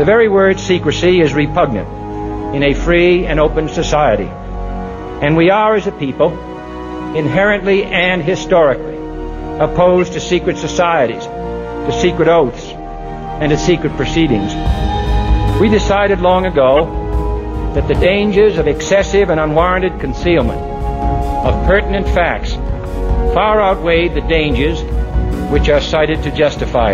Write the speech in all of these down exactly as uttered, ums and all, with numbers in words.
The very word secrecy is repugnant in a free and open society. And we are, as a people, inherently and historically opposed to secret societies, to secret oaths, and to secret proceedings. We decided long ago that the dangers of excessive and unwarranted concealment of pertinent facts far outweighed the dangers which are cited to justify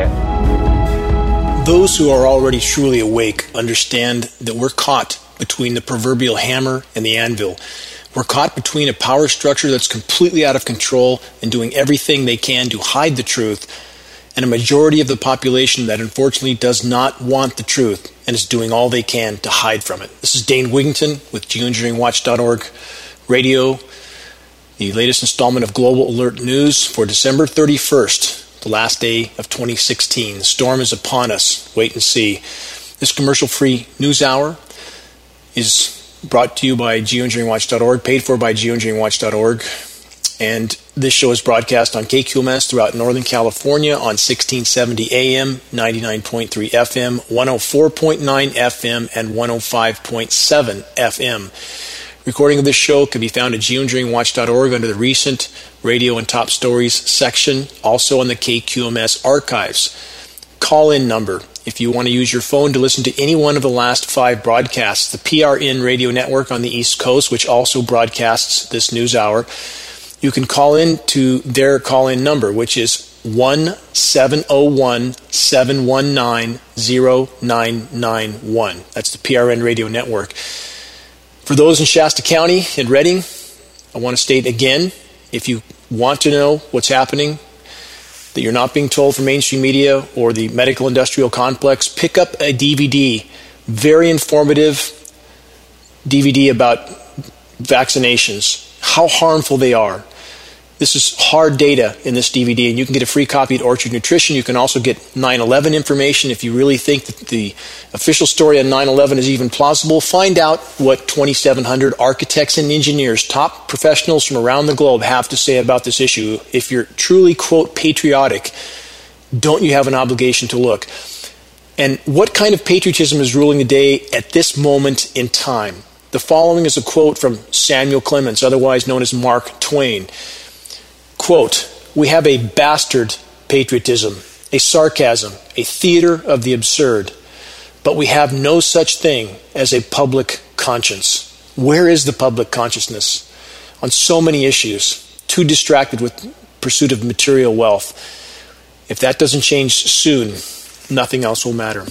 it. Those who are already truly awake understand that we're caught between the proverbial hammer and the anvil. We're caught between a power structure that's completely out of control and doing everything they can to hide the truth, and a majority of the population that unfortunately does not want the truth and is doing all they can to hide from it. This is Dane Wigington with geoengineering watch dot org Radio, the latest installment of Global Alert News for December thirty-first, the last day of twenty sixteen. The storm is upon us. Wait and see. This commercial-free news hour is brought to you by geoengineering watch dot org, paid for by geoengineering watch dot org. And this show is broadcast on K Q M S throughout Northern California on sixteen seventy A M, ninety-nine point three F M, one oh four point nine F M, and one oh five point seven F M. Recording of this show can be found at geoengineering watch dot org under the Recent Radio and Top Stories section, also on the K Q M S archives. Call-in number if you want to use your phone to listen to any one of the last five broadcasts. The P R N radio network on the East Coast, which also broadcasts this news hour, you can call in to their call-in number, which is one seven zero one, seven one nine, zero nine nine one. That's the P R N radio network. For those in Shasta County and Redding, I want to state again, if you want to know what's happening, that you're not being told from mainstream media or the medical industrial complex, pick up a D V D, very informative D V D about vaccinations, how harmful they are. This is hard data in this D V D, and you can get a free copy at Orchard Nutrition. You can also get nine eleven information if you really think that the official story on nine eleven is even plausible. Find out what twenty-seven hundred architects and engineers, top professionals from around the globe, have to say about this issue. If you're truly, quote, patriotic, don't you have an obligation to look? And what kind of patriotism is ruling the day at this moment in time? The following is a quote from Samuel Clemens, otherwise known as Mark Twain. Quote, "We have a bastard patriotism, a sarcasm, a theater of the absurd, but we have no such thing as a public conscience." Where is the public consciousness on so many issues? Too distracted with pursuit of material wealth. If that doesn't change soon, nothing else will matter.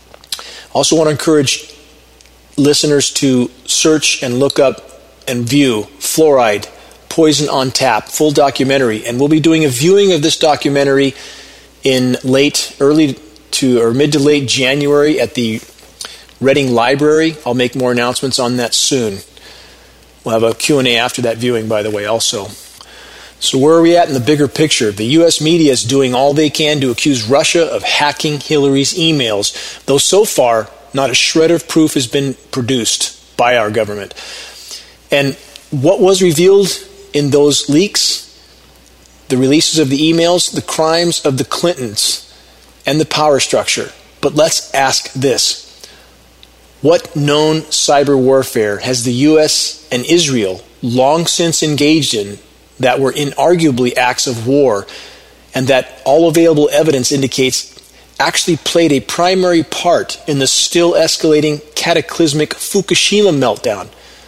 Also want to encourage listeners to search and look up and view Fluoride, Poison on Tap, full documentary, and we'll be doing a viewing of this documentary in late, early to, or mid to late January at the Reading Library. I'll make more announcements on that soon. We'll have a Q and A after that viewing, by the way, also. So where are we at in the bigger picture? The U S media is doing all they can to accuse Russia of hacking Hillary's emails, though so far, not a shred of proof has been produced by our government. And what was revealed in those leaks, the releases of the emails, the crimes of the Clintons and the power structure. But let's ask this. What known cyber warfare has the U S and Israel long since engaged in that were inarguably acts of war, and that all available evidence indicates actually played a primary part in the still escalating cataclysmic Fukushima meltdown?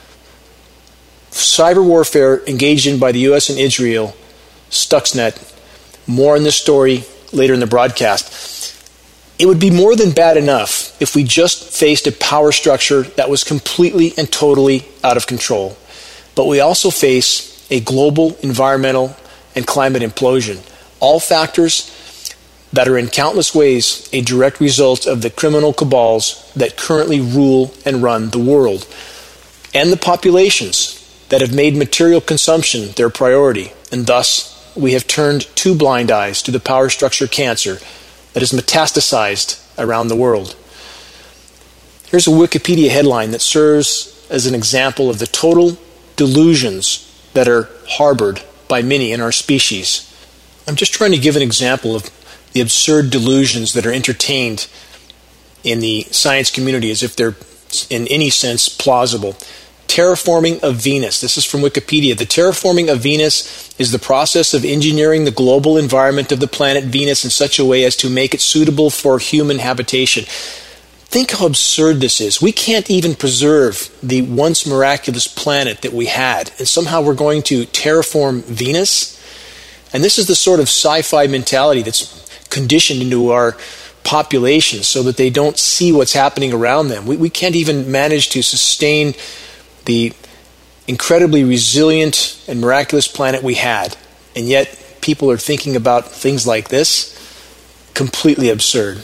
Cyber warfare engaged in by the U S and Israel, Stuxnet. More on this story later in the broadcast. It would be more than bad enough if we just faced a power structure that was completely and totally out of control. But we also face a global environmental and climate implosion. All factors that are in countless ways a direct result of the criminal cabals that currently rule and run the world, and the populations that have made material consumption their priority, and thus we have turned two blind eyes to the power structure cancer that has metastasized around the world. Here's a Wikipedia headline that serves as an example of the total delusions that are harbored by many in our species. I'm just trying to give an example of the absurd delusions that are entertained in the science community as if they're in any sense plausible. Terraforming of Venus. This is from Wikipedia. The terraforming of Venus is the process of engineering the global environment of the planet Venus in such a way as to make it suitable for human habitation. Think how absurd this is. We can't even preserve the once miraculous planet that we had, and somehow we're going to terraform Venus? And this is the sort of sci-fi mentality that's conditioned into our population so that they don't see what's happening around them. We, we can't even manage to sustain the incredibly resilient and miraculous planet we had, and yet people are thinking about things like this. Completely absurd.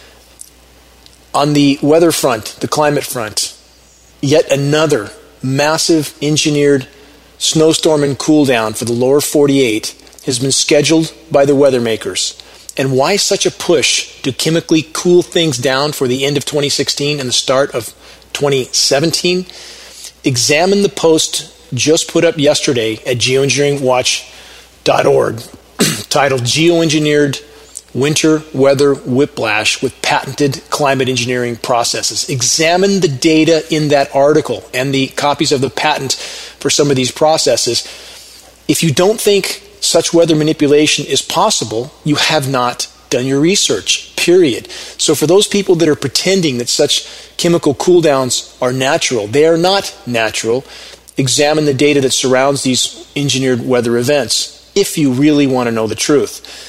On the weather front, the climate front, yet another massive engineered snowstorm and cool down for the lower forty-eight has been scheduled by the weather makers. And why such a push to chemically cool things down for the end of twenty sixteen and the start of twenty seventeen? Examine the post just put up yesterday at geoengineering watch dot org titled Geoengineered Winter Weather Whiplash with Patented Climate Engineering Processes. Examine the data in that article and the copies of the patent for some of these processes. If you don't think such weather manipulation is possible, you have not done your research, period. So for those people that are pretending that such chemical cooldowns are natural, they are not natural. Examine the data that surrounds these engineered weather events if you really want to know the truth.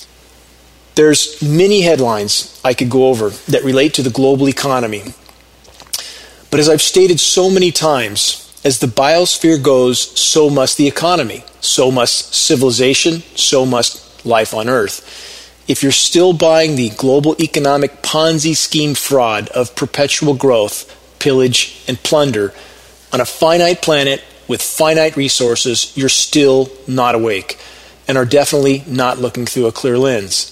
There's many headlines I could go over that relate to the global economy. But as I've stated so many times, as the biosphere goes, so must the economy. So must civilization. So must life on Earth. If you're still buying the global economic Ponzi scheme fraud of perpetual growth, pillage, and plunder on a finite planet with finite resources, you're still not awake and are definitely not looking through a clear lens.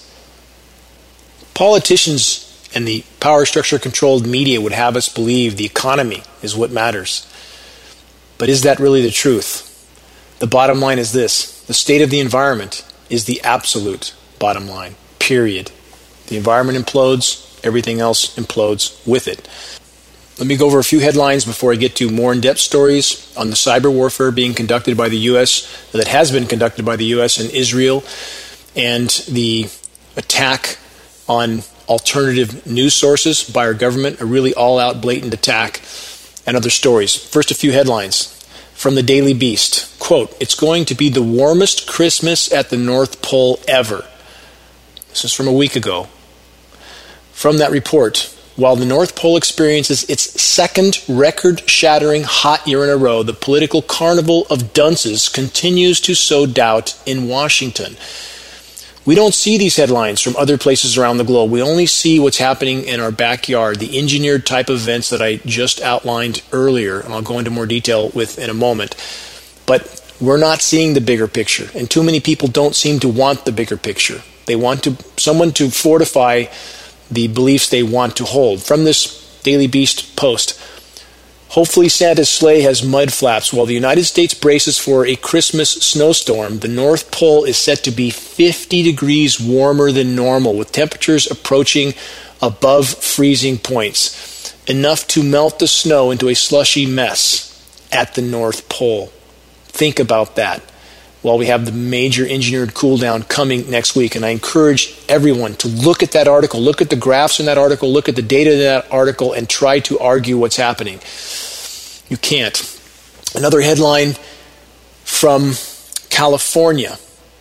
Politicians and the power structure controlled media would have us believe the economy is what matters. But is that really the truth? The bottom line is this: the state of the environment is the absolute bottom line, period. The environment implodes, everything else implodes with it. Let me go over a few headlines before I get to more in-depth stories on the cyber warfare being conducted by the U S, that has been conducted by the U S and Israel, and the attack on alternative news sources by our government, a really all-out blatant attack, and other stories. First, a few headlines from the Daily Beast. Quote, "It's going to be the warmest Christmas at the North Pole ever." This is from a week ago. From that report, while the North Pole experiences its second record-shattering hot year in a row, the political carnival of dunces continues to sow doubt in Washington. We don't see these headlines from other places around the globe. We only see what's happening in our backyard, the engineered type of events that I just outlined earlier, and I'll go into more detail with in a moment. But we're not seeing the bigger picture, and too many people don't seem to want the bigger picture. They want to someone to fortify the beliefs they want to hold. From this Daily Beast post, hopefully Santa's sleigh has mud flaps. While the United States braces for a Christmas snowstorm, the North Pole is set to be fifty degrees warmer than normal, with temperatures approaching above freezing points, enough to melt the snow into a slushy mess at the North Pole. Think about that while we have the major engineered cool down coming next week. And I encourage everyone to look at that article, look at the graphs in that article, look at the data in that article, and try to argue what's happening. You can't. Another headline from California.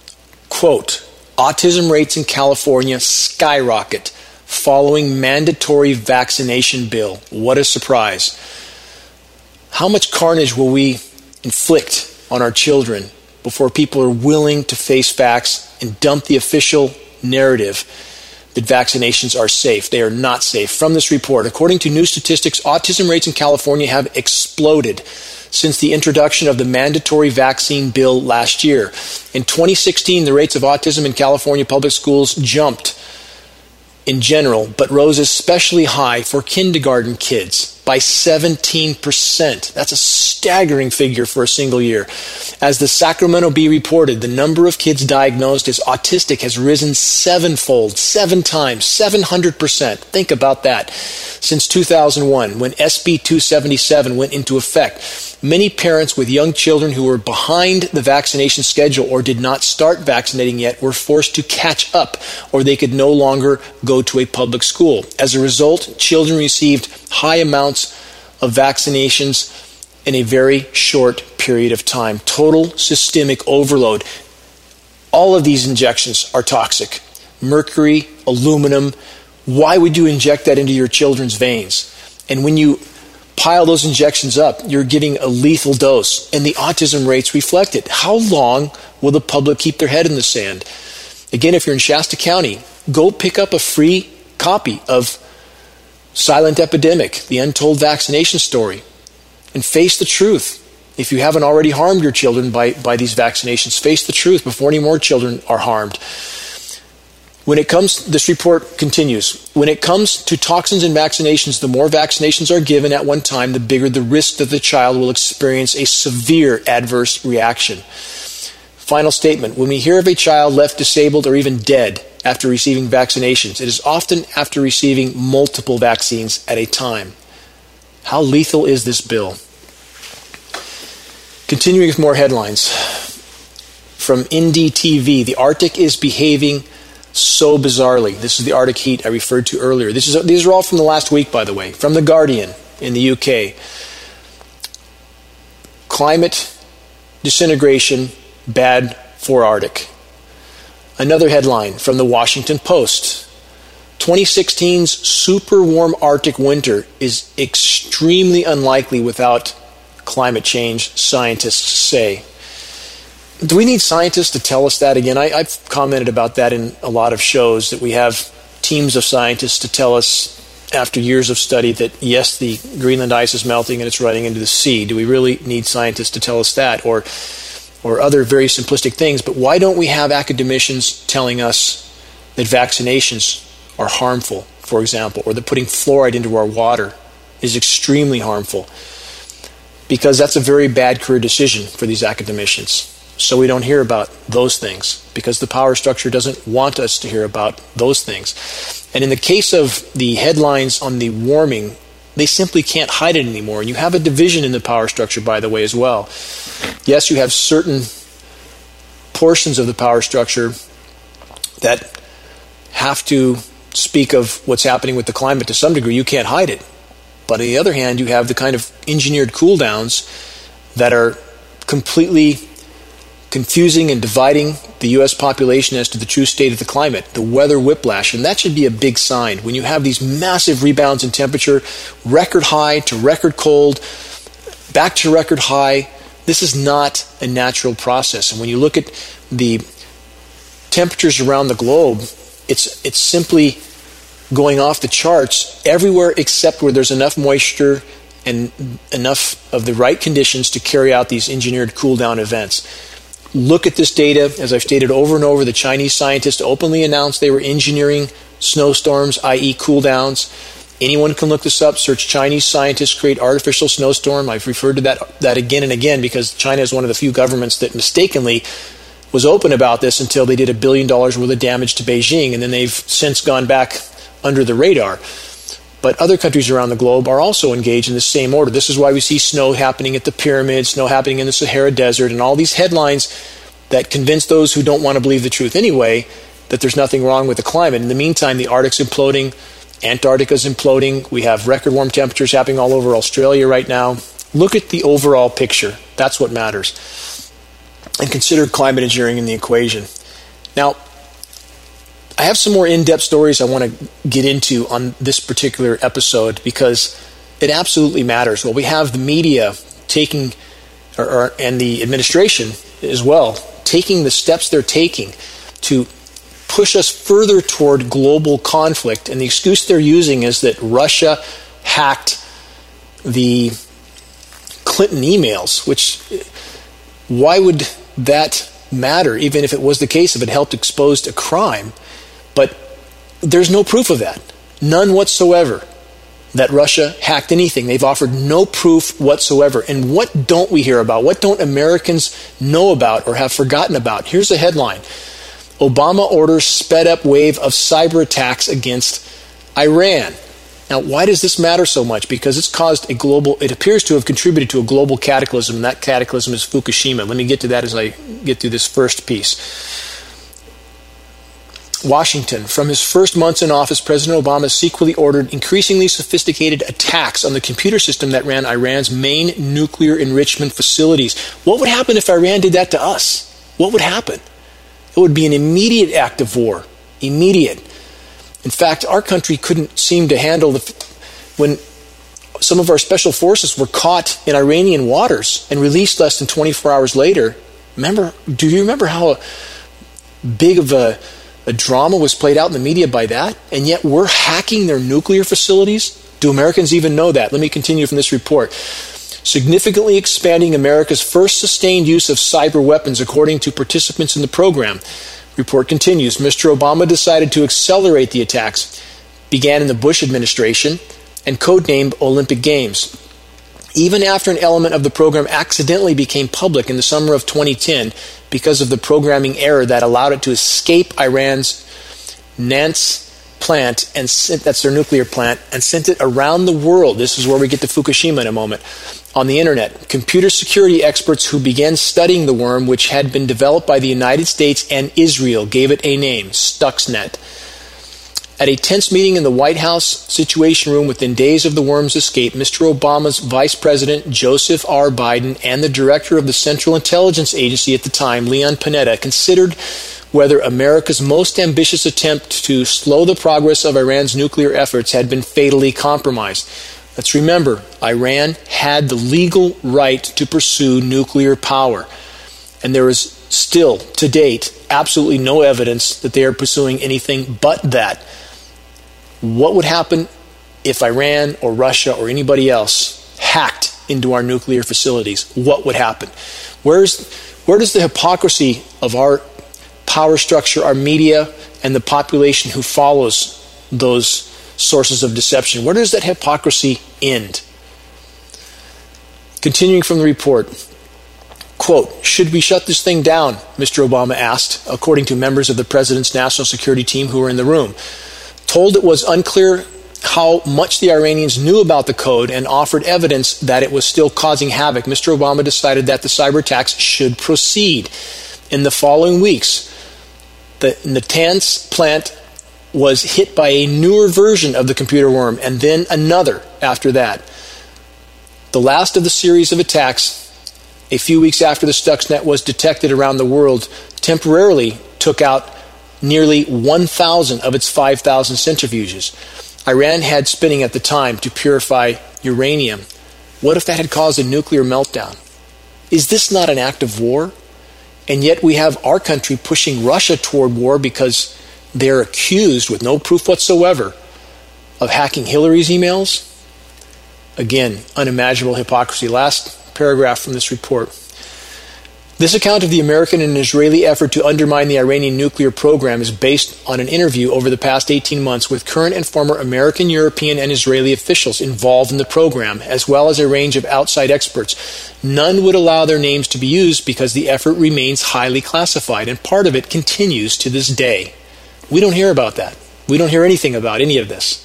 Quote, "Autism rates in California skyrocket following mandatory vaccination bill. What a surprise." How much carnage will we inflict on our children before people are willing to face facts and dump the official narrative that vaccinations are safe? They are not safe. From this report, according to new statistics, autism rates in California have exploded since the introduction of the mandatory vaccine bill last year. In twenty sixteen, the rates of autism in California public schools jumped in general, but rose especially high for kindergarten kids by seventeen percent. That's a staggering figure for a single year. As the Sacramento Bee reported, the number of kids diagnosed as autistic has risen sevenfold, seven times, seven hundred percent. Think about that. Since two thousand one, when S B two seventy-seven went into effect, many parents with young children who were behind the vaccination schedule or did not start vaccinating yet were forced to catch up, or they could no longer go to a public school. As a result, children received high amounts of vaccinations in a very short period of time. Total systemic overload. All of these injections are toxic. Mercury, aluminum. Why would you inject that into your children's veins? And when you pile those injections up, you're giving a lethal dose, and the autism rates reflect it. How long will the public keep their head in the sand? Again, if you're in Shasta County, go pick up a free copy of Silent Epidemic, The Untold Vaccination Story, and face the truth. If you haven't already harmed your children by, by these vaccinations, face the truth before any more children are harmed. When it comes, this report continues, when it comes to toxins and vaccinations, the more vaccinations are given at one time, the bigger the risk that the child will experience a severe adverse reaction. Final statement, when we hear of a child left disabled or even dead after receiving vaccinations, it is often after receiving multiple vaccines at a time. How lethal is this bill? Continuing with more headlines. From N D T V, the Arctic is behaving so bizarrely. This is the Arctic heat I referred to earlier. This is, these are all from the last week, by the way. From The Guardian in the U K. Climate disintegration, bad for Arctic. Another headline from the Washington Post. twenty sixteen's super warm Arctic winter is extremely unlikely without climate change, scientists say. Do we need scientists to tell us that again? I, I've commented about that in a lot of shows, that we have teams of scientists to tell us after years of study that, yes, the Greenland ice is melting and it's running into the sea. Do we really need scientists to tell us that? Or, or other very simplistic things. But why don't we have academicians telling us that vaccinations are harmful, for example, or that putting fluoride into our water is extremely harmful? Because that's a very bad career decision for these academicians. So we don't hear about those things, because the power structure doesn't want us to hear about those things. And in the case of the headlines on the warming, they simply can't hide it anymore. And you have a division in the power structure, by the way, as well. Yes, you have certain portions of the power structure that have to speak of what's happening with the climate to some degree. You can't hide it. But on the other hand, you have the kind of engineered cool downs that are completely confusing and dividing the U S population as to the true state of the climate, the weather whiplash. And that should be a big sign. When you have these massive rebounds in temperature, record high to record cold, back to record high, this is not a natural process. And when you look at the temperatures around the globe, it's it's simply going off the charts everywhere except where there's enough moisture and enough of the right conditions to carry out these engineered cool down events. Look at this data. As I've stated over and over, the Chinese scientists openly announced they were engineering snowstorms, that is cool downs. Anyone can look this up. Search Chinese scientists create artificial snowstorm. I've referred to that, that again and again because China is one of the few governments that mistakenly was open about this until they did a billion dollars worth of damage to Beijing, and then they've since gone back under the radar. But other countries around the globe are also engaged in the same order. This is why we see snow happening at the pyramids, snow happening in the Sahara Desert, and all these headlines that convince those who don't want to believe the truth anyway that there's nothing wrong with the climate. In the meantime, the Arctic's imploding, Antarctica's imploding, we have record warm temperatures happening all over Australia right now. Look at the overall picture. That's what matters. And consider climate engineering in the equation. Now, I have some more in-depth stories I want to get into on this particular episode because it absolutely matters. Well, we have the media taking, or, or, and the administration as well, taking the steps they're taking to push us further toward global conflict. And the excuse they're using is that Russia hacked the Clinton emails, which, why would that matter, even if it was the case, if it helped expose a crime? But there's no proof of that. None whatsoever. that Russia hacked anything. They've offered no proof whatsoever. And what don't we hear about? What don't Americans know about or have forgotten about? Here's the headline. Obama orders sped up wave of cyber attacks against Iran. Now, why does this matter so much? Because it's caused a global, it appears to have contributed to a global cataclysm, and that cataclysm is Fukushima. Let me get to that as I get through this first piece. Washington. From his first months in office, President Obama secretly ordered increasingly sophisticated attacks on the computer system that ran Iran's main nuclear enrichment facilities. What would happen if Iran did that to us? What would happen? It would be an immediate act of war. Immediate. In fact, our country couldn't seem to handle the when some of our special forces were caught in Iranian waters and released less than twenty-four hours later. Remember, do you remember how big of a, a drama was played out in the media by that? And yet we're hacking their nuclear facilities? Do Americans even know that? Let me continue from this report. Significantly expanding America's first sustained use of cyber weapons, according to participants in the program. Report continues. Mister Obama decided to accelerate the attacks, began in the Bush administration, and codenamed Olympic Games. Even after an element of the program accidentally became public in the summer of twenty ten because of the programming error that allowed it to escape Iran's Nance plant, and sent, that's their nuclear plant, and sent it around the world. This is where we get to Fukushima in a moment. On the internet, computer security experts who began studying the worm, which had been developed by the United States and Israel, gave it a name, Stuxnet. At a tense meeting in the White House Situation Room within days of the worm's escape, Mister Obama's Vice President, Joseph R. Biden, and the Director of the Central Intelligence Agency at the time, Leon Panetta, considered whether America's most ambitious attempt to slow the progress of Iran's nuclear efforts had been fatally compromised. Let's remember, Iran had the legal right to pursue nuclear power, and there is still, to date, absolutely no evidence that they are pursuing anything but that. What would happen if Iran or Russia or anybody else hacked into our nuclear facilities? What would happen? Where's, where does the hypocrisy of our power structure, our media, and the population who follows those sources of deception, where does that hypocrisy end? Continuing from the report, quote, should we shut this thing down, Mister Obama asked, according to members of the president's national security team who were in the room. Told it was unclear how much the Iranians knew about the code and offered evidence that it was still causing havoc, Mister Obama decided that the cyber attacks should proceed. In the following weeks, the Natanz plant was hit by a newer version of the computer worm, and then another after that. The last of the series of attacks, a few weeks after the Stuxnet was detected around the world, temporarily took out nearly one thousand of its five thousand centrifuges. Iran had spinning at the time to purify uranium. What if that had caused a nuclear meltdown? Is this not an act of war? And yet we have our country pushing Russia toward war because they're accused, with no proof whatsoever, of hacking Hillary's emails. Again, unimaginable hypocrisy. Last paragraph from this report. This account of the American and Israeli effort to undermine the Iranian nuclear program is based on an interview over the past eighteen months with current and former American, European, and Israeli officials involved in the program, as well as a range of outside experts. None would allow their names to be used because the effort remains highly classified, and part of it continues to this day. We don't hear about that. We don't hear anything about any of this.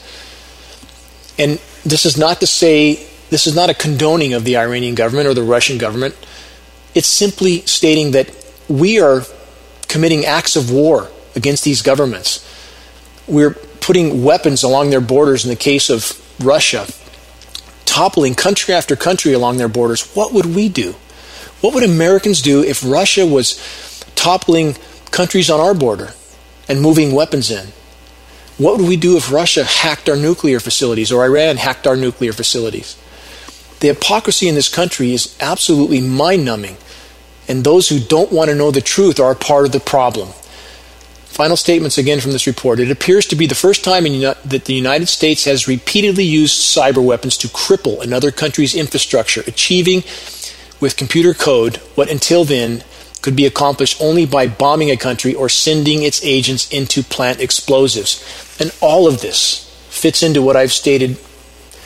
And this is not to say, this is not a condoning of the Iranian government or the Russian government. It's simply stating that we are committing acts of war against these governments. We're putting weapons along their borders in the case of Russia, toppling country after country along their borders. What would we do? What would Americans do if Russia was toppling countries on our border and moving weapons in? What would we do if Russia hacked our nuclear facilities or Iran hacked our nuclear facilities? The hypocrisy in this country is absolutely mind-numbing, and those who don't want to know the truth are a part of the problem. Final statements again from this report. It appears to be the first time in, that the United States has repeatedly used cyber weapons to cripple another country's infrastructure, achieving with computer code what until then could be accomplished only by bombing a country or sending its agents into plant explosives. And all of this fits into what I've stated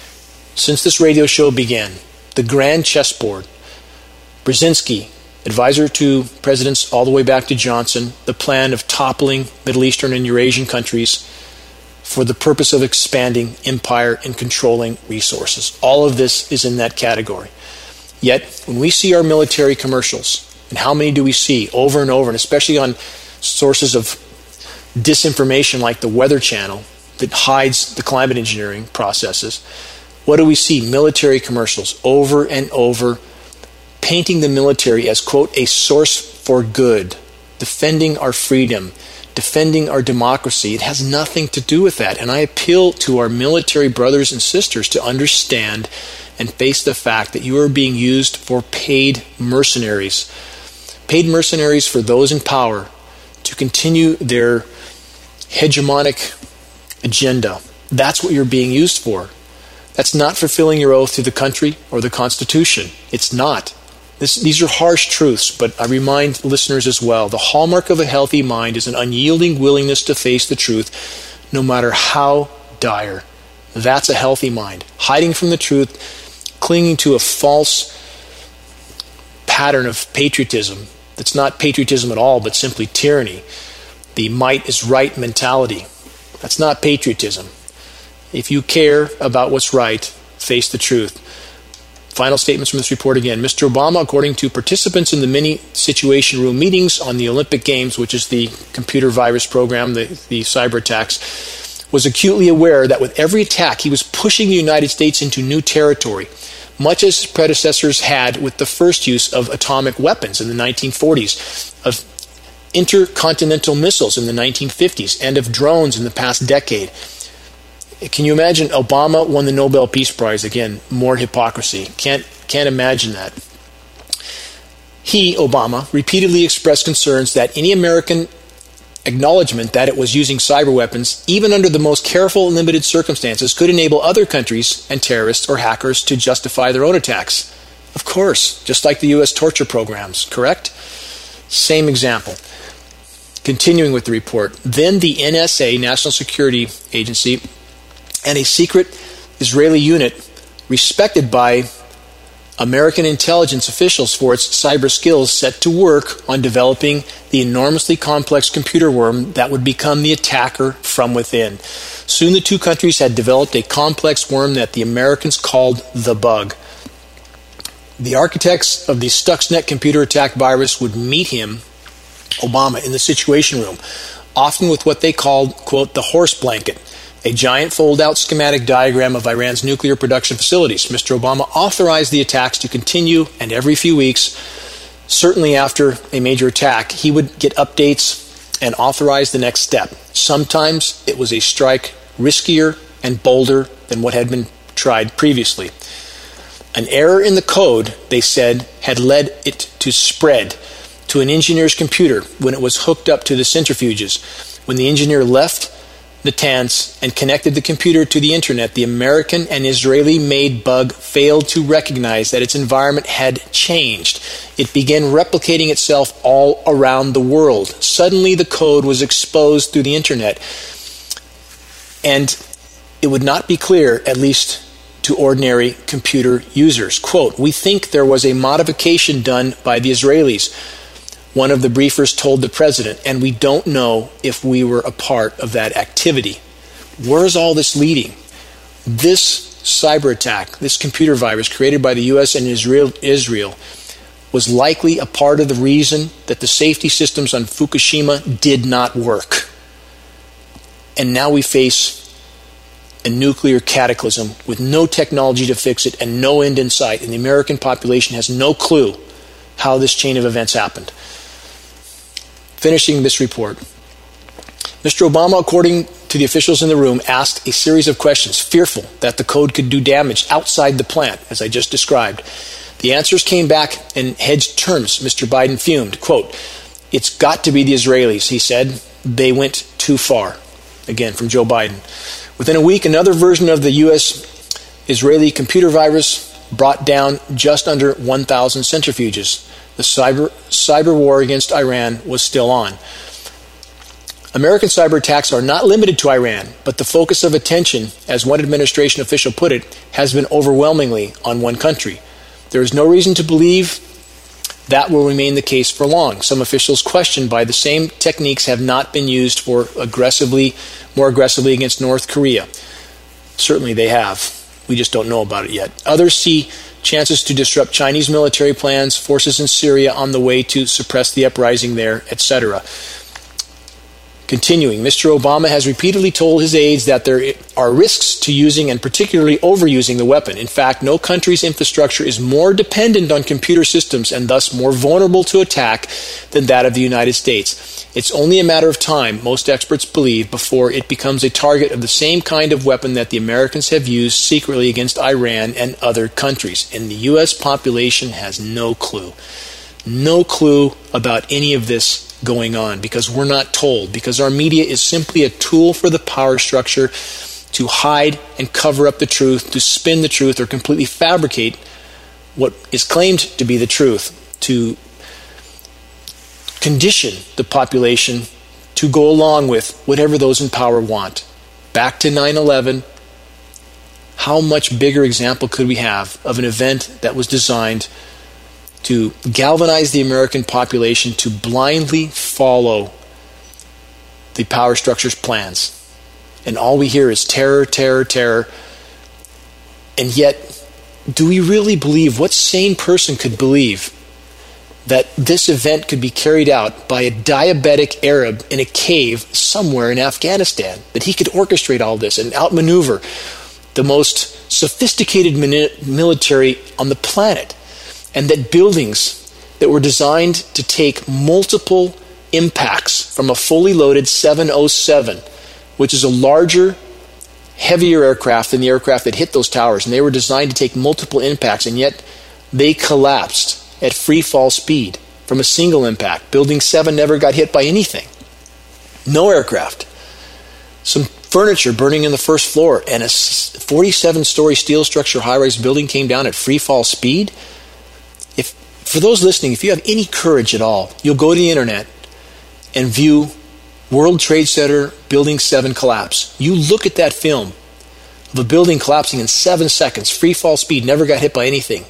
since this radio show began, the grand chessboard, Brzezinski, advisor to presidents all the way back to Johnson, the plan of toppling Middle Eastern and Eurasian countries for the purpose of expanding empire and controlling resources. All of this is in that category. Yet, when we see our military commercials, and how many do we see over and over, and especially on sources of disinformation like the Weather Channel that hides the climate engineering processes, what do we see? Military commercials over and over, painting the military as, quote, a source for good, defending our freedom, defending our democracy. It has nothing to do with that. And I appeal to our military brothers and sisters to understand and face the fact that you are being used for paid mercenaries. Paid mercenaries for those in power to continue their hegemonic agenda. That's what you're being used for. That's not fulfilling your oath to the country or the Constitution. It's not. This, these are harsh truths, but I remind listeners as well, the hallmark of a healthy mind is an unyielding willingness to face the truth, no matter how dire. That's a healthy mind. Hiding from the truth, clinging to a false pattern of patriotism that's not patriotism at all, but simply tyranny. The might is right mentality. That's not patriotism. If you care about what's right, face the truth. Final statements from this report again. Mister Obama, according to participants in the mini Situation Room meetings on the Olympic Games, which is the computer virus program, the, the cyber attacks, was acutely aware that with every attack he was pushing the United States into new territory, much as his predecessors had with the first use of atomic weapons in the nineteen forties, of intercontinental missiles in the nineteen fifties, and of drones in the past decade. Can you imagine Obama won the Nobel Peace Prize? Again, more hypocrisy. Can't, can't imagine that. He, Obama, repeatedly expressed concerns that any American acknowledgement that it was using cyber weapons, even under the most careful and limited circumstances, could enable other countries and terrorists or hackers to justify their own attacks. Of course, just like the U S torture programs, correct? Same example. Continuing with the report, then the N S A, National Security Agency, and a secret Israeli unit respected by American intelligence officials for its cyber skills set to work on developing the enormously complex computer worm that would become the attacker from within. Soon the two countries had developed a complex worm that the Americans called the bug. The architects of the Stuxnet computer attack virus would meet him, Obama, in the Situation Room, often with what they called, quote, the horse blanket, a giant fold-out schematic diagram of Iran's nuclear production facilities. Mister Obama authorized the attacks to continue, and every few weeks, certainly after a major attack, he would get updates and authorize the next step. Sometimes it was a strike riskier and bolder than what had been tried previously. An error in the code, they said, had led it to spread to an engineer's computer when it was hooked up to the centrifuges. When the engineer left Natanz and connected the computer to the internet, the American and Israeli-made bug failed to recognize that its environment had changed. It began replicating itself all around the world. Suddenly the code was exposed through the internet, and it would not be clear, at least to ordinary computer users. Quote, we think there was a modification done by the Israelis, one of the briefers told the president, and we don't know if we were a part of that activity. Where is all this leading? This cyber attack, this computer virus created by the U S and Israel, Israel was likely a part of the reason that the safety systems on Fukushima did not work. And now we face a nuclear cataclysm with no technology to fix it and no end in sight, and the American population has no clue how this chain of events happened. Finishing this report, Mister Obama, according to the officials in the room, asked a series of questions, fearful that the code could do damage outside the plant, as I just described. The answers came back in hedged terms. Mister Biden fumed. Quote, it's got to be the Israelis, he said. They went too far. Again, from Joe Biden. Within a week, another version of the U S-Israeli computer virus brought down just under one thousand centrifuges. The cyber cyber war against Iran was still on. American cyber attacks are not limited to Iran, but the focus of attention, as one administration official put it, has been overwhelmingly on one country. There is no reason to believe that will remain the case for long. Some officials questioned by the same techniques have not been used for aggressively, more aggressively against North Korea. Certainly they have. We just don't know about it yet. Others see chances to disrupt Chinese military plans, forces in Syria on the way to suppress the uprising there, et cetera. Continuing, Mister Obama has repeatedly told his aides that there are risks to using and particularly overusing the weapon. In fact, no country's infrastructure is more dependent on computer systems and thus more vulnerable to attack than that of the United States. It's only a matter of time, most experts believe, before it becomes a target of the same kind of weapon that the Americans have used secretly against Iran and other countries. And the U S population has no clue. No clue about any of this going on because we're not told, because our media is simply a tool for the power structure to hide and cover up the truth, to spin the truth, or completely fabricate what is claimed to be the truth, to condition the population to go along with whatever those in power want. Back to nine eleven, how much bigger example could we have of an event that was designed to galvanize the American population to blindly follow the power structure's plans. And all we hear is terror, terror, terror. And yet, do we really believe, what sane person could believe that this event could be carried out by a diabetic Arab in a cave somewhere in Afghanistan? That he could orchestrate all this and outmaneuver the most sophisticated military on the planet? And that buildings that were designed to take multiple impacts from a fully loaded seven oh seven, which is a larger, heavier aircraft than the aircraft that hit those towers, and they were designed to take multiple impacts, and yet they collapsed at free fall speed from a single impact. Building seven never got hit by anything. No aircraft. Some furniture burning in the first floor, and a forty-seven story steel structure high-rise building came down at free fall speed. If, for those listening, if you have any courage at all, you'll go to the internet and view World Trade Center Building seven collapse. You look at that film of a building collapsing in seven seconds, free fall speed, never got hit by anything,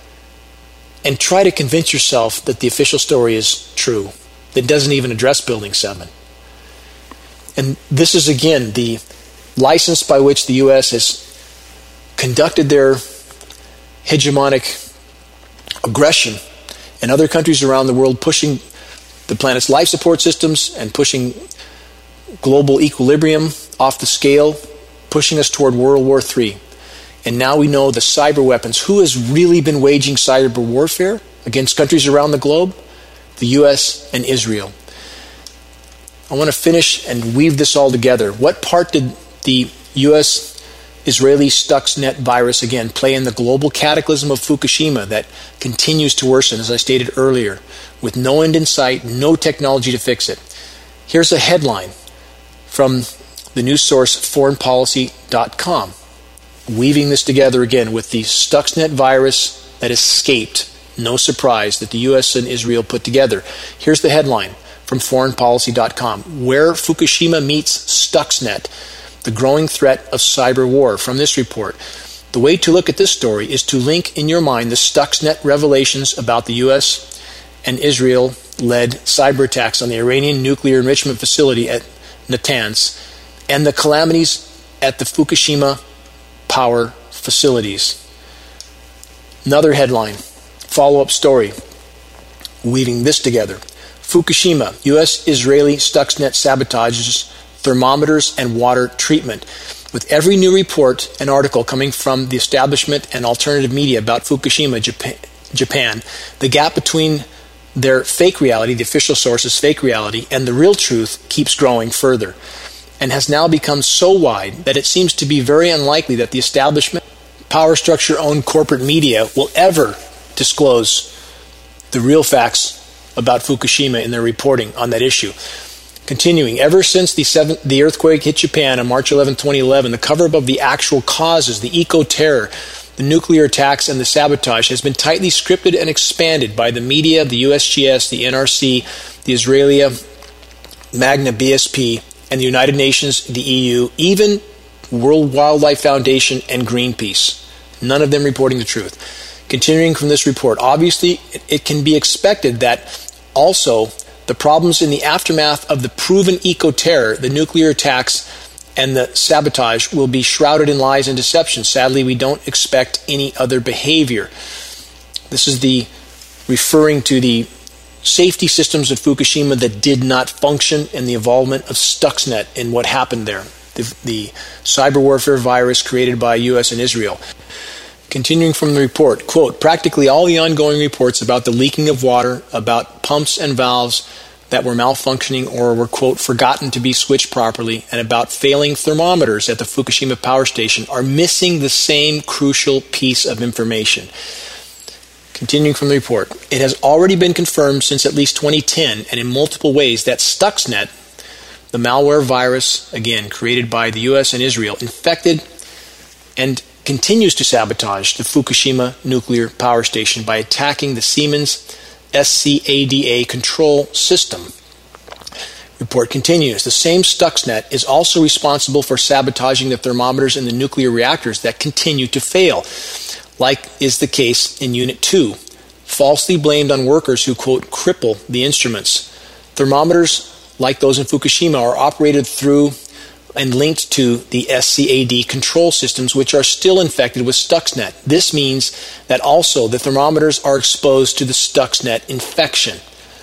and try to convince yourself that the official story is true, that doesn't even address Building seven. And this is, again, the license by which the U S has conducted their hegemonic aggression, and other countries around the world pushing the planet's life support systems and pushing global equilibrium off the scale, pushing us toward World War Three. And now we know the cyber weapons. Who has really been waging cyber warfare against countries around the globe? The U S and Israel. I want to finish and weave this all together. What part did the U S Israeli Stuxnet virus, again, play in the global cataclysm of Fukushima that continues to worsen, as I stated earlier, with no end in sight, no technology to fix it? Here's a headline from the news source foreign policy dot com, weaving this together again with the Stuxnet virus that escaped. No surprise that the U S and Israel put together. Here's the headline from foreign policy dot com, Where Fukushima Meets Stuxnet, the growing threat of cyber war. From this report, the way to look at this story is to link in your mind the Stuxnet revelations about the U S and Israel-led cyber attacks on the Iranian nuclear enrichment facility at Natanz and the calamities at the Fukushima power facilities. Another headline, follow-up story, weaving this together. Fukushima, U S-Israeli Stuxnet sabotages thermometers and water treatment. With every new report and article coming from the establishment and alternative media about Fukushima, Japan, Japan, the gap between their fake reality, the official source's fake reality, and the real truth keeps growing further, and has now become so wide that it seems to be very unlikely that the establishment, power structure-owned corporate media will ever disclose the real facts about Fukushima in their reporting on that issue. Continuing, ever since the, seventh, the earthquake hit Japan on March eleventh, twenty eleven, the cover-up of the actual causes, the eco-terror, the nuclear attacks, and the sabotage has been tightly scripted and expanded by the media, the U S G S, the N R C, the Israeli Magna, B S P, and the United Nations, the E U, even World Wildlife Foundation and Greenpeace. None of them reporting the truth. Continuing from this report, obviously it can be expected that also the problems in the aftermath of the proven eco-terror, the nuclear attacks, and the sabotage will be shrouded in lies and deception. Sadly, we don't expect any other behavior. This is the referring to the safety systems at Fukushima that did not function and the involvement of Stuxnet in what happened there, the, the cyber warfare virus created by U S and Israel. Continuing from the report, quote, practically all the ongoing reports about the leaking of water, about pumps and valves that were malfunctioning or were, quote, forgotten to be switched properly, and about failing thermometers at the Fukushima power station are missing the same crucial piece of information. Continuing from the report, it has already been confirmed since at least twenty ten and in multiple ways that Stuxnet, the malware virus, again, created by the U S and Israel, infected and continues to sabotage the Fukushima nuclear power station by attacking the Siemens S C A D A control system. Report continues. The same Stuxnet is also responsible for sabotaging the thermometers in the nuclear reactors that continue to fail, like is the case in Unit two, falsely blamed on workers who, quote, cripple the instruments. Thermometers, like those in Fukushima, are operated through and linked to the S C A D control systems, which are still infected with Stuxnet. This means that also the thermometers are exposed to the Stuxnet infection.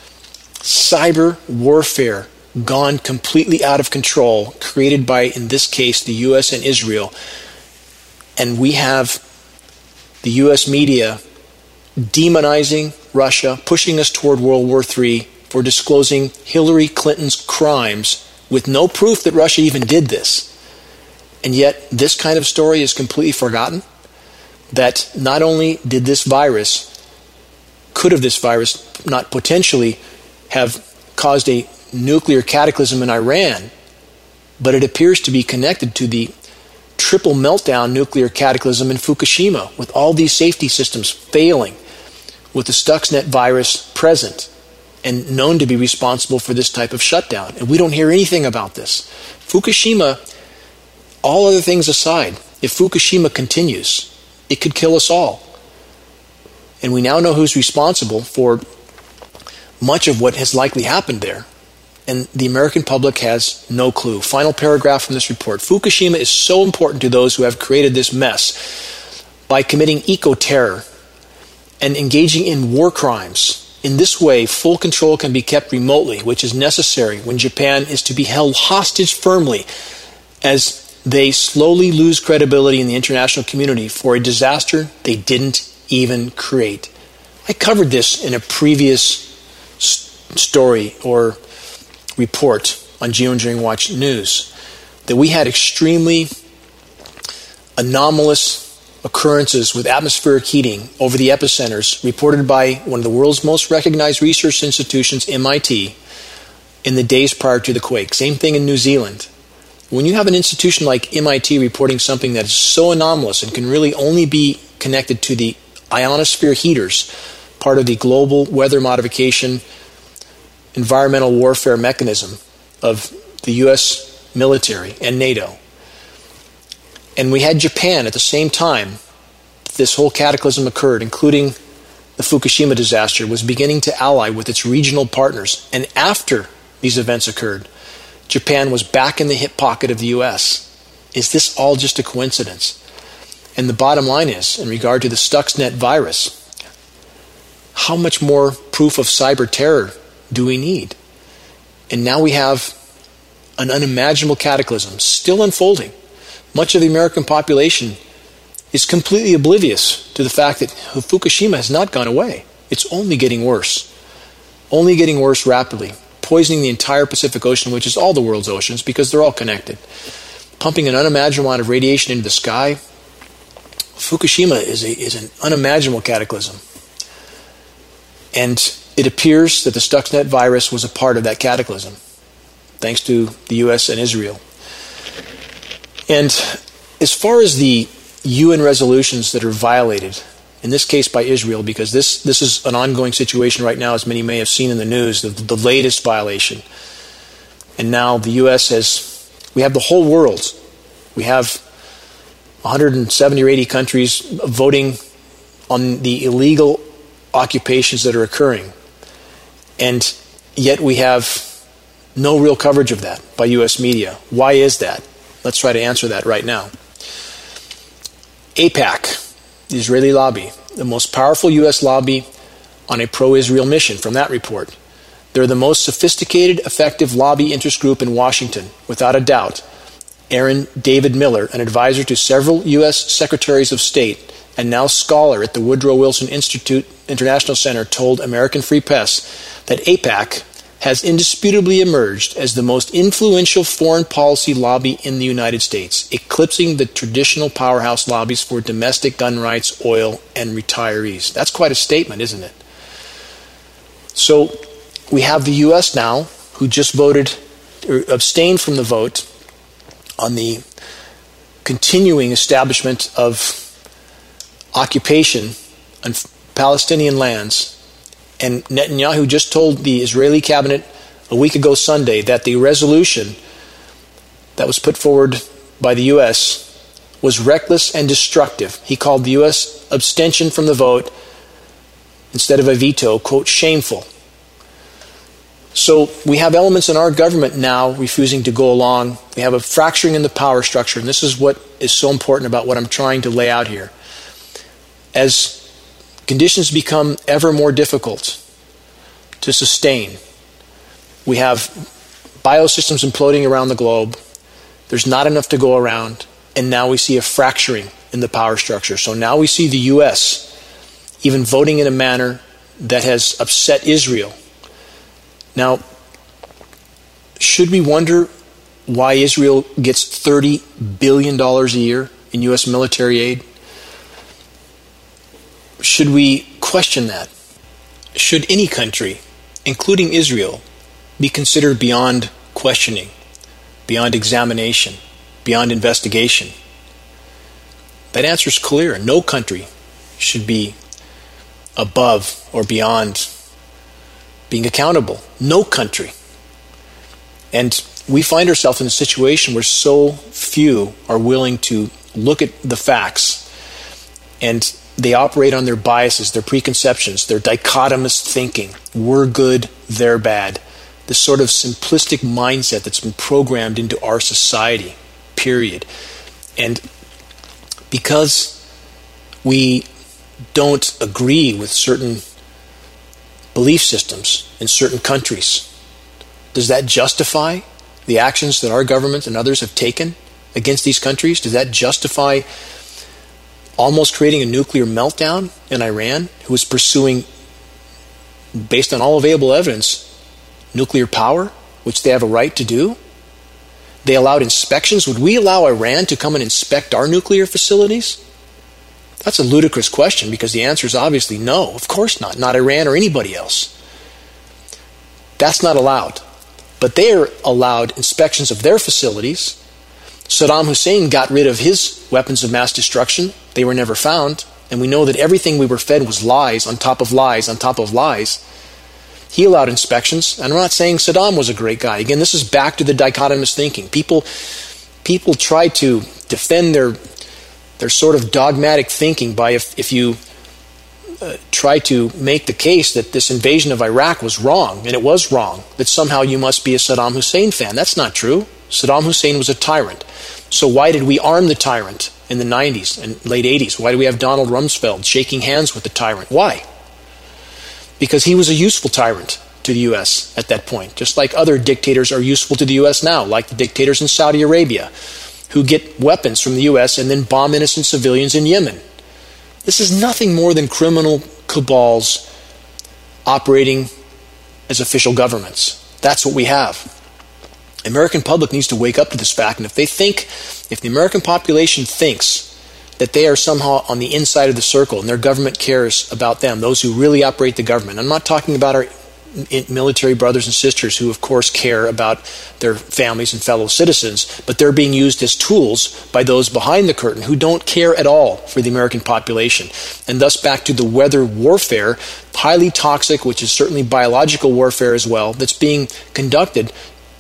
Cyber warfare gone completely out of control, created by, in this case, the U S and Israel. And we have the U S media demonizing Russia, pushing us toward World War Three for disclosing Hillary Clinton's crimes with no proof that Russia even did this. And yet, this kind of story is completely forgotten. That not only did this virus, could have this virus not potentially have caused a nuclear cataclysm in Iran, but it appears to be connected to the triple meltdown nuclear cataclysm in Fukushima, with all these safety systems failing, with the Stuxnet virus present and known to be responsible for this type of shutdown. And we don't hear anything about this. Fukushima, all other things aside, if Fukushima continues, it could kill us all. And we now know who's responsible for much of what has likely happened there. And the American public has no clue. Final paragraph from this report. Fukushima is so important to those who have created this mess by committing eco-terror and engaging in war crimes. In this way, full control can be kept remotely, which is necessary when Japan is to be held hostage firmly as they slowly lose credibility in the international community for a disaster they didn't even create. I covered this in a previous st- story or report on Geoengineering Watch News, that we had extremely anomalous occurrences with atmospheric heating over the epicenters reported by one of the world's most recognized research institutions, M I T, in the days prior to the quake. Same thing in New Zealand. When you have an institution like M I T reporting something that is so anomalous and can really only be connected to the ionosphere heaters, part of the global weather modification environmental warfare mechanism of the U S military and NATO. And we had Japan at the same time this whole cataclysm occurred, including the Fukushima disaster, was beginning to ally with its regional partners. And after these events occurred, Japan was back in the hip pocket of the U S. Is this all just a coincidence? And the bottom line is, in regard to the Stuxnet virus, how much more proof of cyber terror do we need? And now we have an unimaginable cataclysm still unfolding. Much of the American population is completely oblivious to the fact that Fukushima has not gone away. It's only getting worse. Only getting worse rapidly, poisoning the entire Pacific Ocean, which is all the world's oceans, because they're all connected. Pumping an unimaginable amount of radiation into the sky. Fukushima is, a, is an unimaginable cataclysm. And it appears that the Stuxnet virus was a part of that cataclysm, thanks to the U S and Israel. And as far as the U N resolutions that are violated, in this case by Israel, because this, this is an ongoing situation right now, as many may have seen in the news, the, the latest violation. And now the U S has, we have the whole world. We have one hundred seventy or eighty countries voting on the illegal occupations that are occurring. And yet we have no real coverage of that by U S media. Why is that? Let's try to answer that right now. AIPAC, the Israeli lobby, the most powerful U S lobby on a pro-Israel mission from that report. They're the most sophisticated, effective lobby interest group in Washington, without a doubt. Aaron David Miller, an advisor to several U S secretaries of state and now scholar at the Woodrow Wilson Institute International Center, told American Free Press that AIPAC has indisputably emerged as the most influential foreign policy lobby in the United States, eclipsing the traditional powerhouse lobbies for domestic gun rights, oil, and retirees. That's quite a statement, isn't it? So we have the U S now, who just voted, or abstained from the vote on the continuing establishment of occupation on Palestinian lands. And Netanyahu just told the Israeli cabinet a week ago Sunday that the resolution that was put forward by the U S was reckless and destructive. He called the U S abstention from the vote instead of a veto, quote, shameful. So we have elements in our government now refusing to go along. We have a fracturing in the power structure, and this is what is so important about what I'm trying to lay out here. As conditions become ever more difficult to sustain, we have biosystems imploding around the globe. There's not enough to go around, and now we see a fracturing in the power structure. So now we see the U S even voting in a manner that has upset Israel. Now, should we wonder why Israel gets thirty billion dollars a year in U S military aid? Should we question that? Should any country, including Israel, be considered beyond questioning, beyond examination, beyond investigation? That answer is clear. No country should be above or beyond being accountable. No country. And we find ourselves in a situation where so few are willing to look at the facts, and they operate on their biases, their preconceptions, their dichotomous thinking. We're good, they're bad. This sort of simplistic mindset that's been programmed into our society, period. And because we don't agree with certain belief systems in certain countries, does that justify the actions that our government and others have taken against these countries? Does that justify almost creating a nuclear meltdown in Iran, who is pursuing, based on all available evidence, nuclear power, which they have a right to do? They allowed inspections. Would we allow Iran to come and inspect our nuclear facilities? That's a ludicrous question, because the answer is obviously no. Of course not. Not Iran or anybody else. That's not allowed. But they are allowed inspections of their facilities. Saddam Hussein got rid of his weapons of mass destruction. They were never found. And we know that everything we were fed was lies on top of lies on top of lies. He allowed inspections. And I'm not saying Saddam was a great guy. Again, this is back to the dichotomous thinking. People, people try to defend their their sort of dogmatic thinking by if, if you uh, try to make the case that this invasion of Iraq was wrong, and it was wrong, that somehow you must be a Saddam Hussein fan. That's not true. Saddam Hussein was a tyrant. So why did we arm the tyrant in the nineties and late eighties? Why do we have Donald Rumsfeld shaking hands with the tyrant? Why? Because he was a useful tyrant to the U S at that point, just like other dictators are useful to the U S now, like the dictators in Saudi Arabia, who get weapons from the U S and then bomb innocent civilians in Yemen. This is nothing more than criminal cabals operating as official governments. That's what we have. The American public needs to wake up to this fact, and if they think, if the American population thinks that they are somehow on the inside of the circle and their government cares about them, those who really operate the government, I'm not talking about our military brothers and sisters who of course care about their families and fellow citizens, but they're being used as tools by those behind the curtain who don't care at all for the American population. And thus back to the weather warfare, highly toxic, which is certainly biological warfare as well, that's being conducted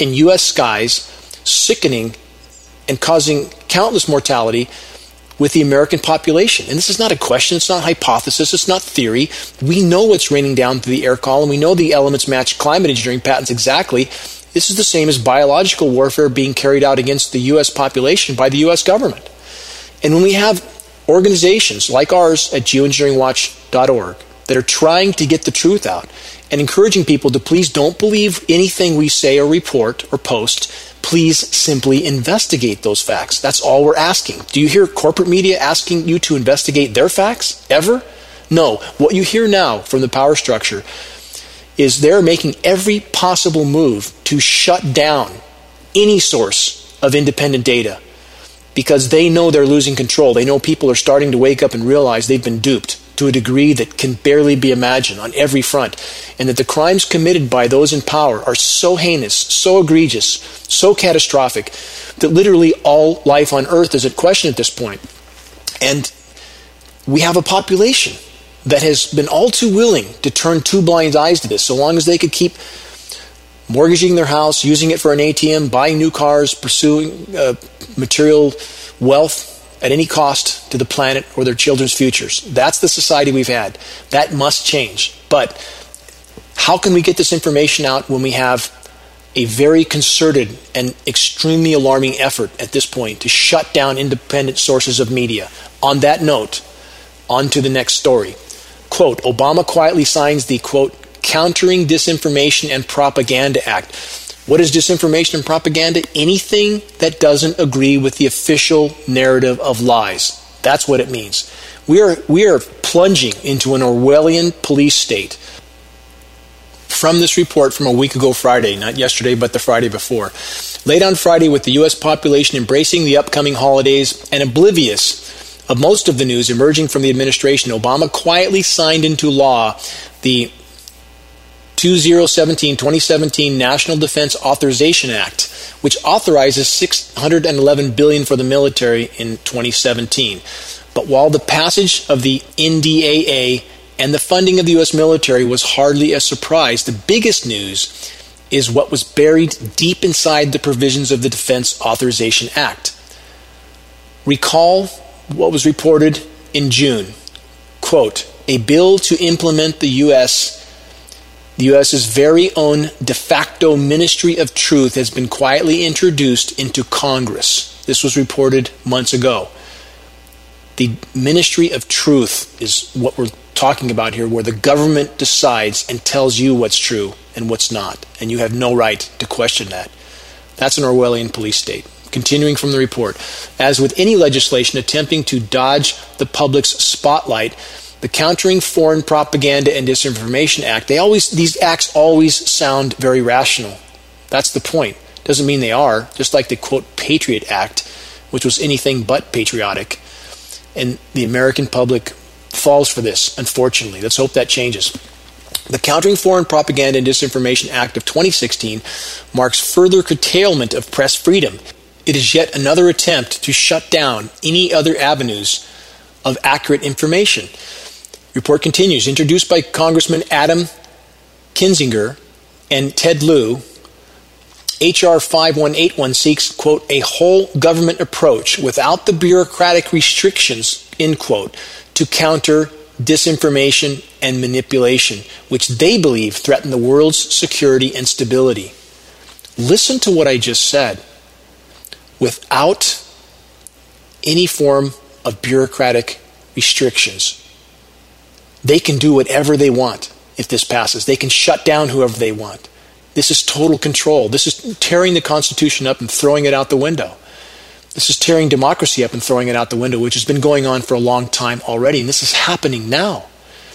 in U S skies, sickening and causing countless mortality with the American population. And this is not a question, it's not hypothesis, it's not theory. We know what's raining down through the air column. We know the elements match climate engineering patterns exactly. This is the same as biological warfare being carried out against the U S population by the U S government. And when we have organizations like ours at geoengineering watch dot org that are trying to get the truth out and encouraging people to please don't believe anything we say or report or post, please simply investigate those facts. That's all we're asking. Do you hear corporate media asking you to investigate their facts? Ever? No. What you hear now from the power structure is they're making every possible move to shut down any source of independent data because they know they're losing control. They know people are starting to wake up and realize they've been duped to a degree that can barely be imagined on every front, and that the crimes committed by those in power are so heinous, so egregious, so catastrophic, that literally all life on Earth is at question at this point. And we have a population that has been all too willing to turn two blind eyes to this, so long as they could keep mortgaging their house, using it for an A T M, buying new cars, pursuing uh, material wealth at any cost to the planet or their children's futures. That's the society we've had. That must change. But how can we get this information out when we have a very concerted and extremely alarming effort at this point to shut down independent sources of media? On that note, on to the next story. Quote, Obama quietly signs the, quote, Countering Disinformation and Propaganda Act. What is disinformation and propaganda? Anything that doesn't agree with the official narrative of lies. That's what it means. We are, we are plunging into an Orwellian police state. From this report from a week ago Friday, not yesterday, but the Friday before. Late on Friday, with the U S population embracing the upcoming holidays and oblivious of most of the news emerging from the administration, Obama quietly signed into law the twenty seventeen twenty seventeen National Defense Authorization Act, which authorizes six hundred eleven billion dollars for the military in twenty seventeen. But while the passage of the N D A A and the funding of the U S military was hardly a surprise, the biggest news is what was buried deep inside the provisions of the Defense Authorization Act. Recall what was reported in June. Quote, a bill to implement the U S The U.S.'s very own de facto Ministry of Truth has been quietly introduced into Congress. This was reported months ago. The Ministry of Truth is what we're talking about here, where the government decides and tells you what's true and what's not, and you have no right to question that. That's an Orwellian police state. Continuing from the report, as with any legislation attempting to dodge the public's spotlight, the Countering Foreign Propaganda and Disinformation Act, they always these acts always sound very rational. That's the point. Doesn't mean they are, just like the, quote, Patriot Act, which was anything but patriotic. And the American public falls for this, unfortunately. Let's hope that changes. The Countering Foreign Propaganda and Disinformation Act of twenty sixteen marks further curtailment of press freedom. It is yet another attempt to shut down any other avenues of accurate information. Report continues. Introduced by Congressman Adam Kinzinger and Ted Lieu, H R five one eight one seeks, quote, a whole government approach without the bureaucratic restrictions, end quote, to counter disinformation and manipulation, which they believe threaten the world's security and stability. Listen to what I just said. Without any form of bureaucratic restrictions, they can do whatever they want if this passes. They can shut down whoever they want. This is total control. This is tearing the Constitution up and throwing it out the window. This is tearing democracy up and throwing it out the window, which has been going on for a long time already, and this is happening now.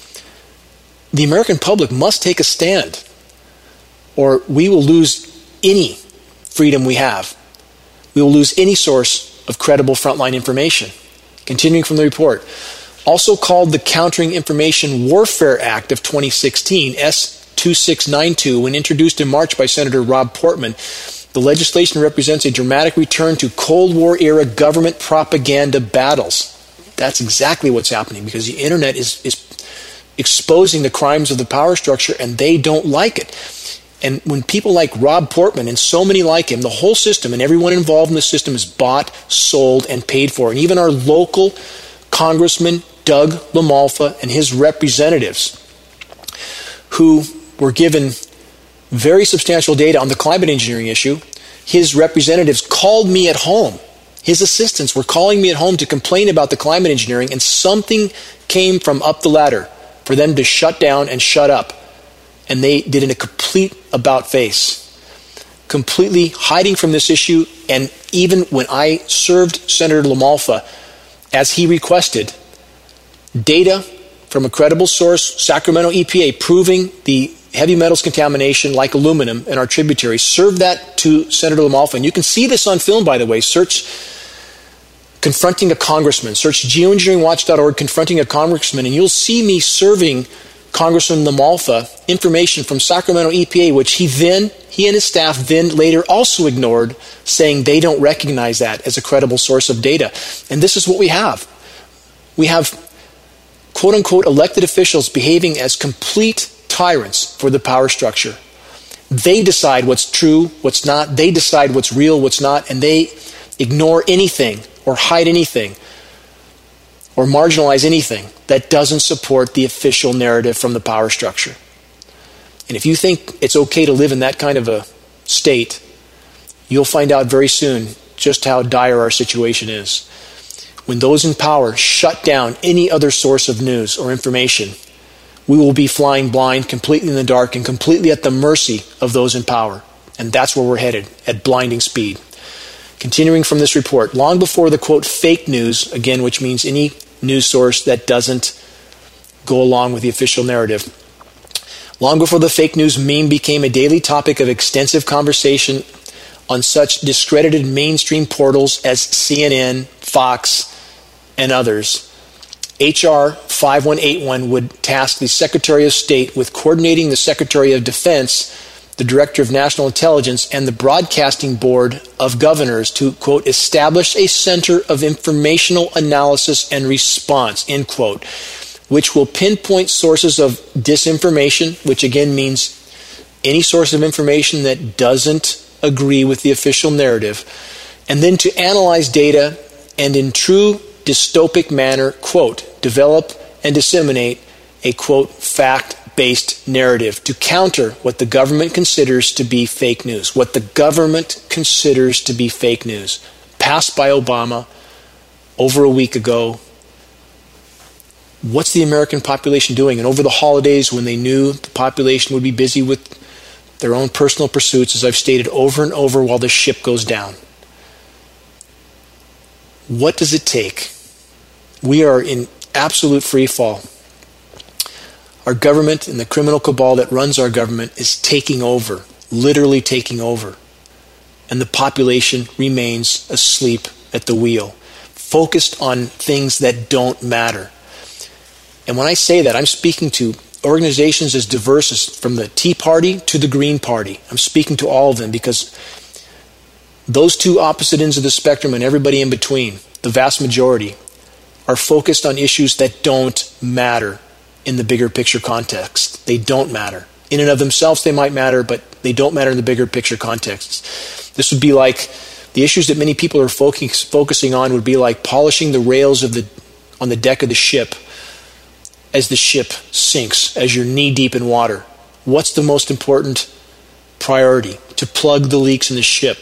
The American public must take a stand, or we will lose any freedom we have. We will lose any source of credible frontline information. Continuing from the report, also called the Countering Information Warfare Act of twenty sixteen, S twenty-six ninety-two, when introduced in March by Senator Rob Portman, the legislation represents a dramatic return to Cold War-era government propaganda battles. That's exactly what's happening, because the internet is, is exposing the crimes of the power structure, and they don't like it. And when people like Rob Portman and so many like him, the whole system and everyone involved in the system is bought, sold, and paid for. And even our local Congressman, Doug LaMalfa, and his representatives, who were given very substantial data on the climate engineering issue, his representatives called me at home. His assistants were calling me at home to complain about the climate engineering, and something came from up the ladder for them to shut down and shut up. And they did in a complete about-face, completely hiding from this issue. And even when I served Senator LaMalfa, as he requested, data from a credible source, Sacramento E P A, proving the heavy metals contamination like aluminum in our tributaries, served that to Senator LaMalfa. And you can see this on film, by the way. Search Confronting a Congressman. Search geoengineering watch dot org, Confronting a Congressman, and you'll see me serving Congressman LaMalfa information from Sacramento E P A, which he then, he and his staff then later also ignored, saying they don't recognize that as a credible source of data. And this is what we have. We have quote-unquote elected officials behaving as complete tyrants for the power structure. They decide what's true, what's not. They decide what's real, what's not, and they ignore anything or hide anything or marginalize anything that doesn't support the official narrative from the power structure. And if you think it's okay to live in that kind of a state, you'll find out very soon just how dire our situation is. When those in power shut down any other source of news or information, we will be flying blind, completely in the dark, and completely at the mercy of those in power. And that's where we're headed, at blinding speed. Continuing from this report, long before the, quote, fake news, again, which means any news source that doesn't go along with the official narrative, long before the fake news meme became a daily topic of extensive conversation on such discredited mainstream portals as C N N, Fox, and others, H R five one eight one would task the Secretary of State with coordinating the Secretary of Defense, the Director of National Intelligence, and the Broadcasting Board of Governors to, quote, establish a center of informational analysis and response, end quote, which will pinpoint sources of disinformation, which again means any source of information that doesn't agree with the official narrative, and then to analyze data and in true dystopic manner, quote, develop and disseminate a, quote, fact-based narrative to counter what the government considers to be fake news. What the government considers to be fake news. Passed by Obama over a week ago. What's the American population doing? And over the holidays, when they knew the population would be busy with their own personal pursuits, as I've stated over and over, while the ship goes down. What does it take? We are in absolute free fall. Our government and the criminal cabal that runs our government is taking over, literally taking over. And the population remains asleep at the wheel, focused on things that don't matter. And when I say that, I'm speaking to organizations as diverse as from the Tea Party to the Green Party. I'm speaking to all of them because those two opposite ends of the spectrum and everybody in between, the vast majority, are focused on issues that don't matter in the bigger picture context. They don't matter. In and of themselves, they might matter, but they don't matter in the bigger picture contexts. This would be like, the issues that many people are focus, focusing on would be like polishing the rails of the on the deck of the ship as the ship sinks, as you're knee-deep in water. What's the most important priority? To plug the leaks in the ship.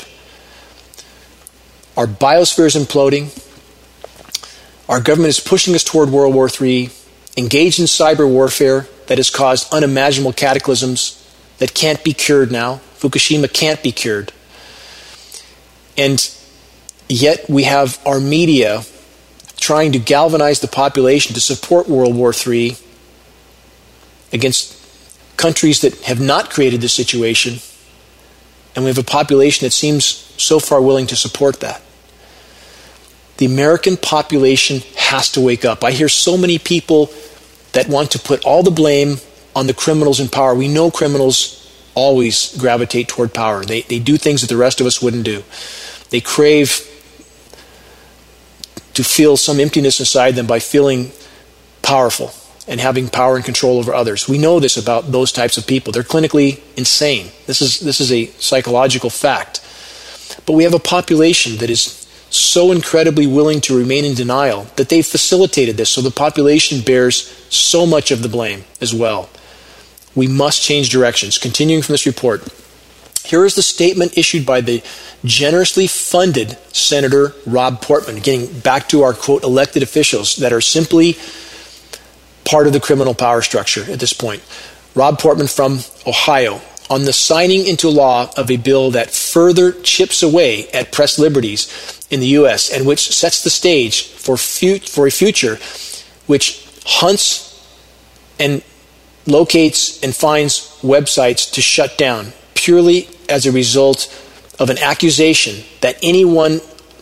Our biosphere is imploding. Our government is pushing us toward World War Three, engaged in cyber warfare that has caused unimaginable cataclysms that can't be cured now. Fukushima can't be cured. And yet we have our media trying to galvanize the population to support World War Three against countries that have not created this situation. And we have a population that seems so far willing to support that. The American population has to wake up. I hear so many people that want to put all the blame on the criminals in power. We know criminals always gravitate toward power. They, they do things that the rest of us wouldn't do. They crave to feel some emptiness inside them by feeling powerful. and having power and control over others. We know this about those types of people. They're clinically insane. This is, this is a psychological fact. But we have a population that is so incredibly willing to remain in denial that they've facilitated this, so the population bears so much of the blame as well. We must change directions. Continuing from this report, here is the statement issued by the generously funded Senator Rob Portman, getting back to our, quote, elected officials that are simply part of the criminal power structure at this point. Rob Portman from Ohio, on the signing into law of a bill that further chips away at press liberties in the U S and which sets the stage for, fu- for a future which hunts and locates and finds websites to shut down purely as a result of an accusation that any one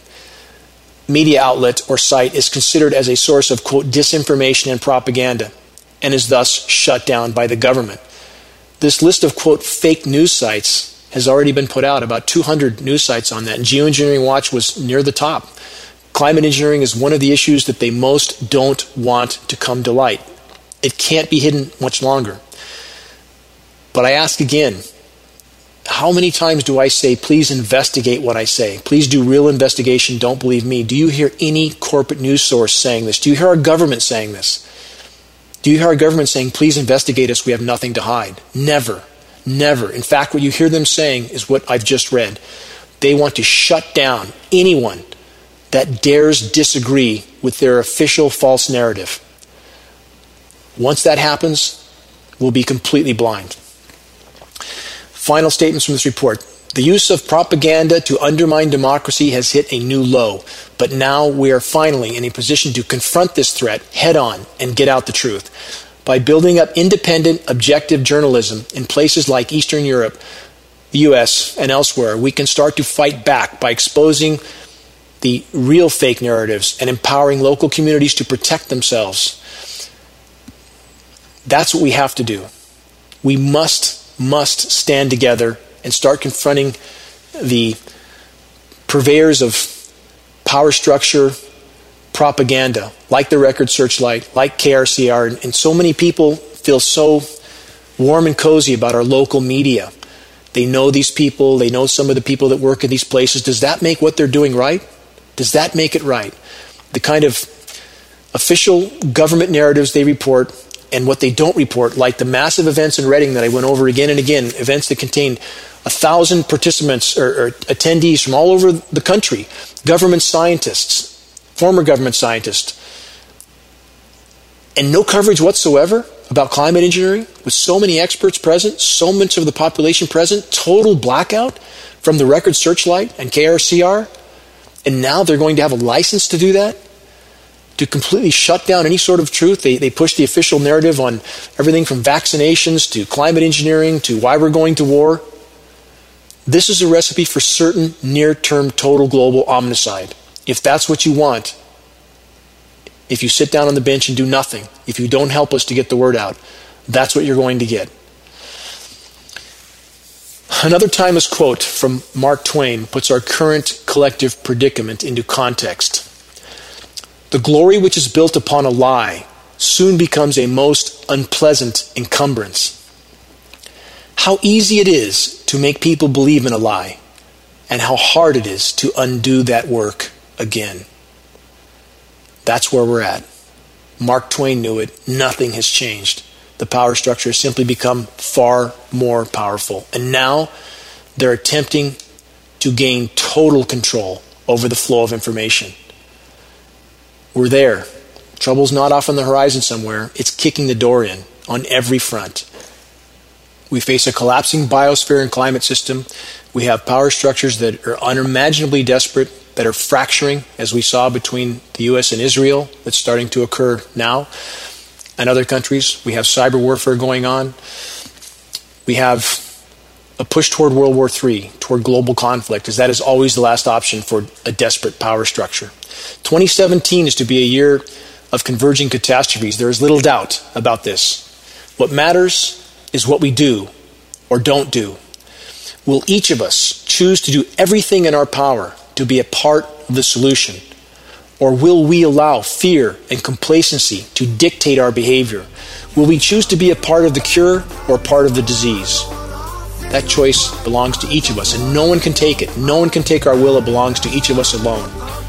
media outlet or site is considered as a source of, quote, disinformation and propaganda and is thus shut down by the government. This list of, quote, fake news sites has already been put out, about two hundred news sites on that, and Geoengineering Watch was near the top. Climate engineering is one of the issues that they most don't want to come to light. It can't be hidden much longer. But I ask again, how many times do I say, please investigate what I say? Please do real investigation, don't believe me. Do you hear any corporate news source saying this? Do you hear our government saying this? Do you hear our government saying, please investigate us, we have nothing to hide? Never. Never. In fact, what you hear them saying is what I've just read. They want to shut down anyone that dares disagree with their official false narrative. Once that happens, we'll be completely blind. Final statements from this report. The use of propaganda to undermine democracy has hit a new low, but now we are finally in a position to confront this threat head on and get out the truth. By building up independent, objective journalism in places like Eastern Europe, the U S, and elsewhere, we can start to fight back by exposing the real fake narratives and empowering local communities to protect themselves. That's what we have to do. We must, must stand together and start confronting the purveyors of power structure propaganda, like the Record Searchlight, like K R C R, and, and so many people feel so warm and cozy about our local media. They know these people, they know some of the people that work at these places. Does that make what they're doing right? Does that make it right? The kind of official government narratives they report and what they don't report, like the massive events in Reading that I went over again and again, events that contained a thousand participants or, or attendees from all over the country, government scientists, former government scientists, and no coverage whatsoever about climate engineering, with so many experts present, so much of the population present, total blackout from the Record Searchlight and K R C R, and now they're going to have a license to do that? To completely shut down any sort of truth. They, they push the official narrative on everything from vaccinations to climate engineering to why we're going to war. This is a recipe for certain near-term total global omnicide. If that's what you want, if you sit down on the bench and do nothing, if you don't help us to get the word out, that's what you're going to get. Another timeless quote from Mark Twain puts our current collective predicament into context. The glory which is built upon a lie soon becomes a most unpleasant encumbrance. How easy it is to make people believe in a lie, and how hard it is to undo that work again. That's where we're at. Mark Twain knew it. Nothing has changed. The power structure has simply become far more powerful. And now they're attempting to gain total control over the flow of information. We're there. Trouble's not off on the horizon somewhere. It's kicking the door in on every front. We face a collapsing biosphere and climate system. We have power structures that are unimaginably desperate, that are fracturing, as we saw between the U S and Israel, that's starting to occur now, and other countries. We have cyber warfare going on. We have a push toward World War Three, toward global conflict, as that is always the last option for a desperate power structure. twenty seventeen is to be a year of converging catastrophes. There is little doubt about this. What matters is what we do or don't do. Will each of us choose to do everything in our power to be a part of the solution? Or will we allow fear and complacency to dictate our behavior? Will we choose to be a part of the cure or part of the disease? That choice belongs to each of us, and no one can take it. No one can take our will. It belongs to each of us alone.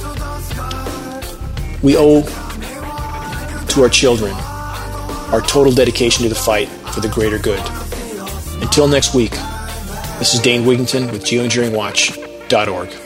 We owe to our children our total dedication to the fight for the greater good. Until next week, this is Dane Wigington with geoengineering watch dot org.